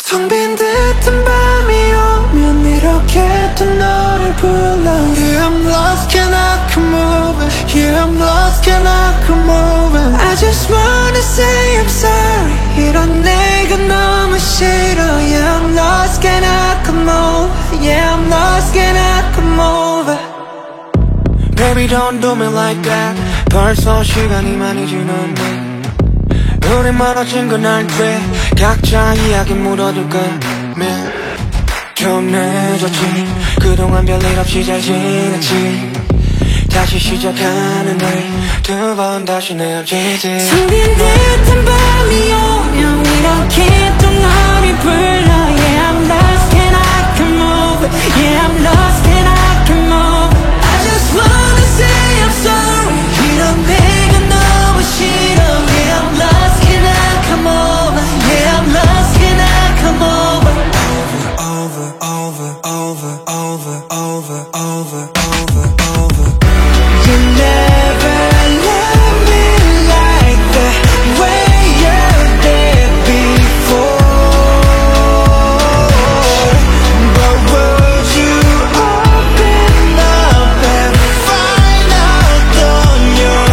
텅 빈 듯한 밤이 오면 이렇게 또 너를 불러. Yeah, I'm lost, can I come over? Yeah, I'm lost, can I come over? I just wanna say I'm sorry. 이런 내가 너무 싫어. Yeah, I'm lost, can I come over? Yeah, I'm lost, can I come over? Baby, don't do me like that. 벌써 시간이 많이 지났네. 우리 멀어진 건 알지. 각자 이야기 물어둘까. 좀 늦었지. 그동안 별일 없이 잘 지냈지. 다시 시작하는 날 두 번 다시 헤어지지. 숨긴 듯한 밤이 오면 이렇게 또 너를 불러. Yeah, I'm lost, can I come over? Yeah, I'm lost, can I come over? I just wanna say I'm sorry. 이런 내가 너무 싫어. Yeah, I'm lost, can I come over? Yeah, I'm lost, can I come over? Over, over, over, over, over, over, over, over. You never loved me like the way you did before. But would you open up and find out on your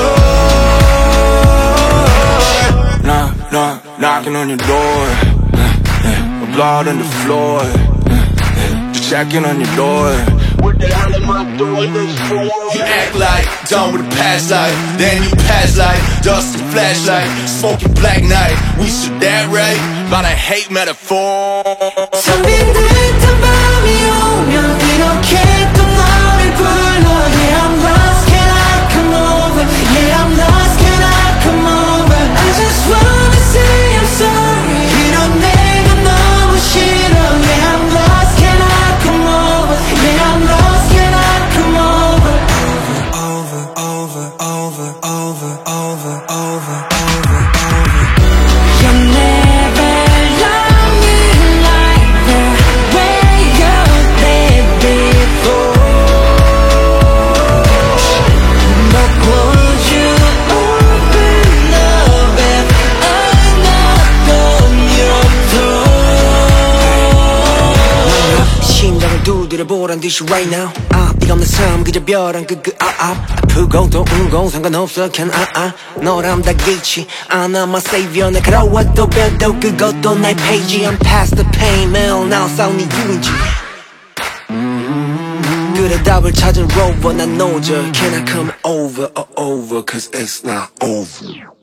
door? Knock, knock, knocking on your door. Blood on the floor. Just checking on your door. What the hell am I doing this for? You act like done with the past life, then you pass like dust and flashlight, smoking black night. We should that right? But I hate metaphor. 잠긴 듯한 밤이 오면 이렇게 또 너를 불러. Yeah, I'm lost, can I come over? Yeah, I'm lost, can I come over? I just wanna say I'm sorry. 이런 내가 너무 싫어. Yeah, I'm lost, can I come over? Yeah, I'm lost, can I come over? Over, over, over, over, over, over, over, over. You never loved me like the way you did before. But would you open up if I knocked on your door? 심장을 두드려 보란 듯이 right now. 앞이 없는 삶 그저 벼랑 아프고도 운고 상관없어 can 너람 다 기치 I'm my savior 날카로워도 별도 그것도 날 페이지 I'm past the pain 매일 now 싸우니 유인지 그래 답을 찾은 rover 난 노절 Can I come over or over cause it's not over.